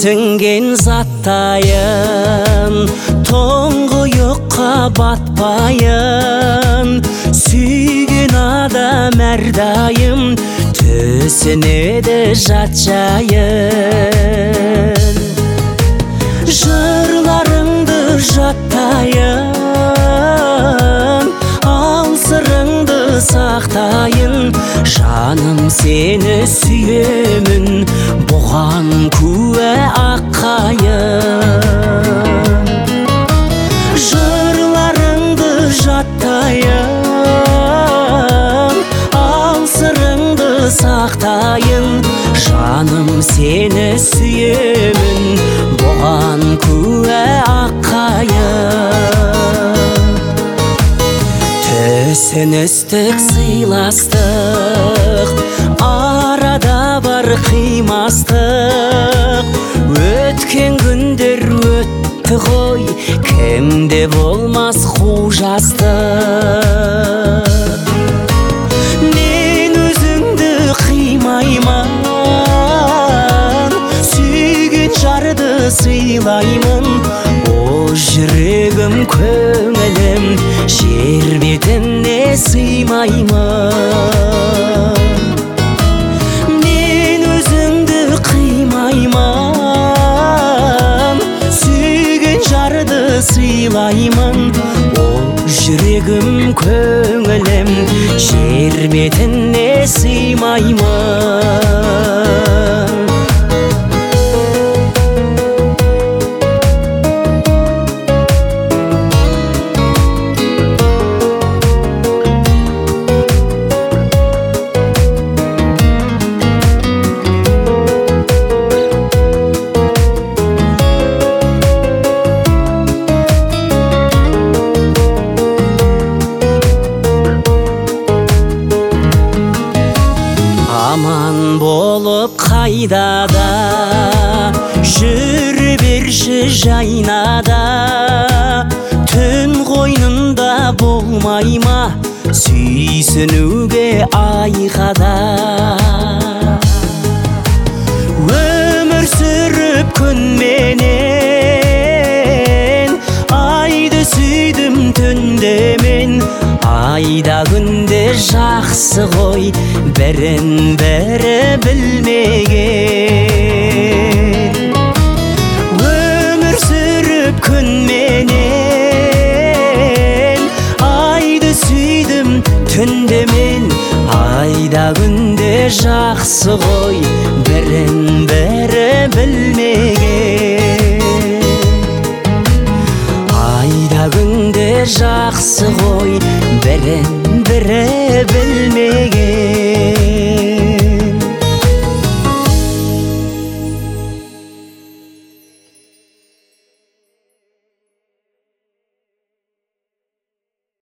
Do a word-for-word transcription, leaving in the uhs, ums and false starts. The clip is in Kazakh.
сіңген заттайын, тұңғиыққа батпайын. Сүйген адам әрдайым түсінеді жат жайын. Жырларыңды жаттайын, ал сырыңды сақтайын. Жаным, сені сүйемін, бұған куә аққайын. Жырларыңды жаттайын, ал сырыңды сақтайын. Жаным, сені сүйемін, бұған куә аққайын. Түсіністік, сыйластық, арада бар қимастық. Өткен күндер өтті ғой, кімде болмас қужастық. Мен өзіңді қимаймын, сүйген жарды сыйлаймын. О жүрегім, көңілім, жер бетіне сыймаймын. Мен өзіңді қимаймын, сүйген жарды сыйлаймын. О жүрегім, көңілім, жер бетіне сыймаймын. Аман болып қайда да, жүре берші жайнада. Түн қойнында болмай ма, сүйсінуге айқада. Өмір сүріп күнменен, айды сүйдім түнде мен. Айда күнде жақсы ғой, бірін бірі білмеген. Өмір сүріп күнменен, айды сүйдім түнде мен. Айда күнде жақсы ғой, бірін бірі білмеген. Айда күнде жақсы ғой, бірін бірі білмеген.